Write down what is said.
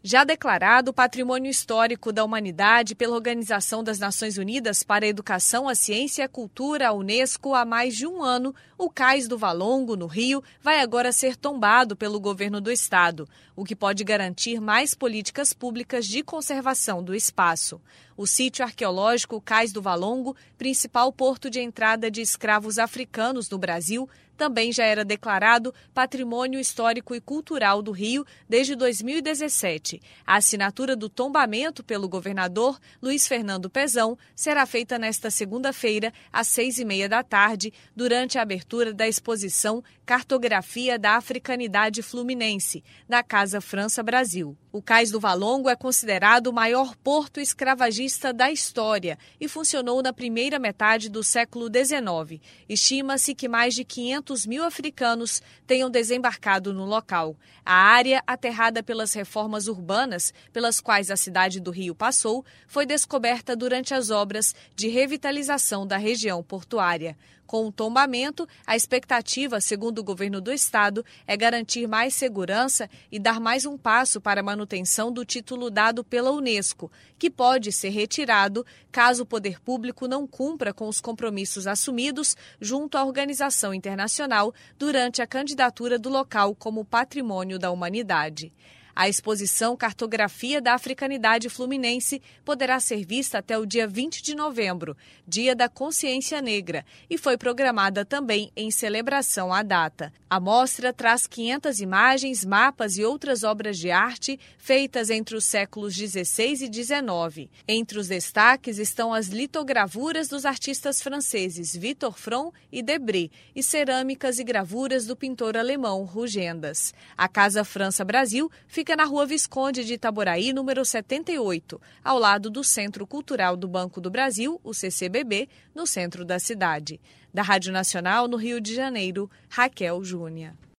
Já declarado Patrimônio Histórico da Humanidade pela Organização das Nações Unidas para a Educação, a Ciência e a Cultura, a Unesco, há mais de um ano, o Cais do Valongo, no Rio, vai agora ser tombado pelo governo do estado, o que pode garantir mais políticas públicas de conservação do espaço. O sítio arqueológico Cais do Valongo, principal porto de entrada de escravos africanos no Brasil, também já era declarado Patrimônio Histórico e Cultural do Rio desde 2017. A assinatura do tombamento pelo governador Luiz Fernando Pezão será feita nesta segunda-feira, às 6h30 da tarde, durante a abertura da exposição Cartografia da Africanidade Fluminense, na Casa França Brasil. O Cais do Valongo é considerado o maior porto escravagista da história e funcionou na primeira metade do século XIX. Estima-se que mais de 500 mil africanos tenham desembarcado no local. A área, aterrada pelas reformas urbanas pelas quais a cidade do Rio passou, foi descoberta durante as obras de revitalização da região portuária. Com o tombamento, a expectativa, segundo o governo do estado, é garantir mais segurança e dar mais um passo para a manutenção do título dado pela Unesco, que pode ser retirado caso o poder público não cumpra com os compromissos assumidos junto à organização internacional durante a candidatura do local como Patrimônio da Humanidade. A exposição Cartografia da Africanidade Fluminense poderá ser vista até o dia 20 de novembro, Dia da Consciência Negra, e foi programada também em celebração à data. A mostra traz 500 imagens, mapas e outras obras de arte feitas entre os séculos XVI e XIX. Entre os destaques estão as litogravuras dos artistas franceses Victor Fron e Debré e cerâmicas e gravuras do pintor alemão Rugendas. A Casa França Brasil fica na Rua Visconde de Itaboraí, número 78, ao lado do Centro Cultural do Banco do Brasil, o CCBB, no centro da cidade. Da Rádio Nacional, no Rio de Janeiro, Raquel Júnia.